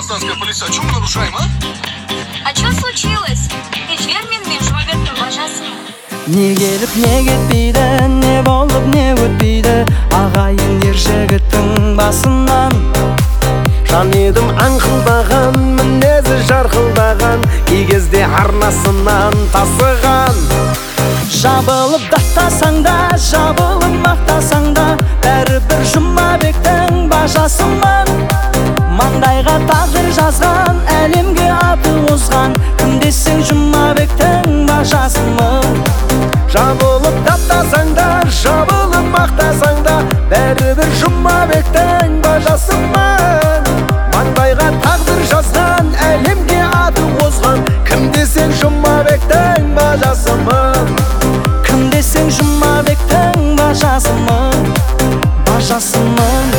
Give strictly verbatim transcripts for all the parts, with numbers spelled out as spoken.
гражданская полиция, о чем мы нарушаем, а? А что случилось? Ешер менімен жұмабектің бажасы. Не келіп не кетпейді, не болып не өтпейді, ағайын ер жігіттің басынан. Жан едім аңқылдаған, мінезі жарқылдаған, кей кезде арнасынан тасыған. Жабылып даттасаң да, жабылып мақтасаң да, бәрібір Жұмабектің бажасымын. Маңдайға тағдыр жазған, әлемге аты озған, кім десең Жұмабектің бажасымын. Жабылып даттасаң да, жабылып мақтасаң да, бәрібір Жұмабектің бажасымын. Маңдайға тағдыр жазған, әлемге аты озған, кім десең Жұмабектің бажасымын. Кім десең Жұмабектің бажасымын, бажасымын.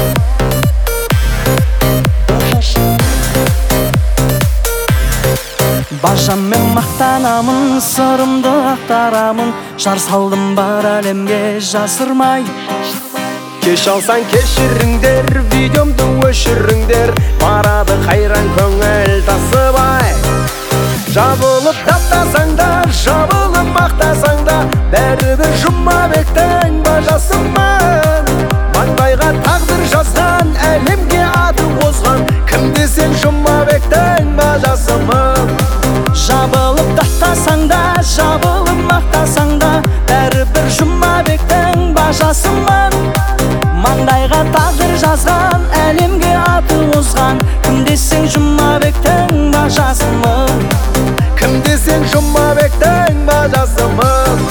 Бажаммен мақтанамын, сырымды ақтарамын, жар салдым бар әлемге жасырмай. Кеш алсаң кешіріңдер, видеомды өшіріңдер, барады қайран көңіл тасыбай. Жабылып даттасаң да, жабылып мақтасаң да, бәрібір Жұмабектің бажасымын. Маңдайға тағдыр жазған, әлемге аты озған, кім десең Жұмабектің бажасымын. Жабылып даттасаң да, жабылып мақтасаң да, бәрібір Жұмабектің бажасымын. Маңдайға тағдыр жазған, әлемге аты озған, кім десең Жұмабектің бажасымын. Кім десең Жұмабектің бажасымын.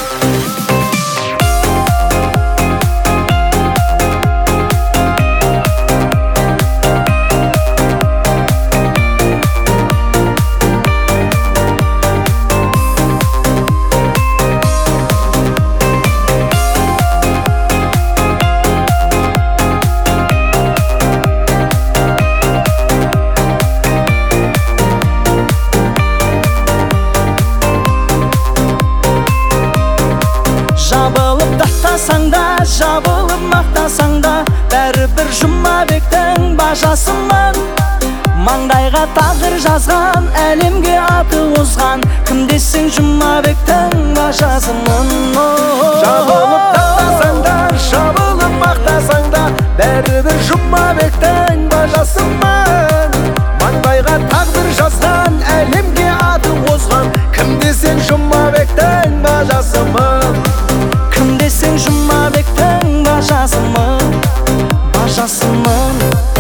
Жабылып даттасаң да, жабылып мақтасаң да, бәрібір Жұмабектің бажасымын. Маңдайға тағдыр жазған, әлемге аты озған, кім десең Жұмабектің бажасымын. Жабылып даттасаң да, жабылып мақтасаң да, бәрібір Жұмабектің бажасымын. Маңдайға тағдыр жазған, әлемге аты озған, кім десең Жұмабектің бажасымын. Кім десең Жұмабектің бажасымын, бажасымын.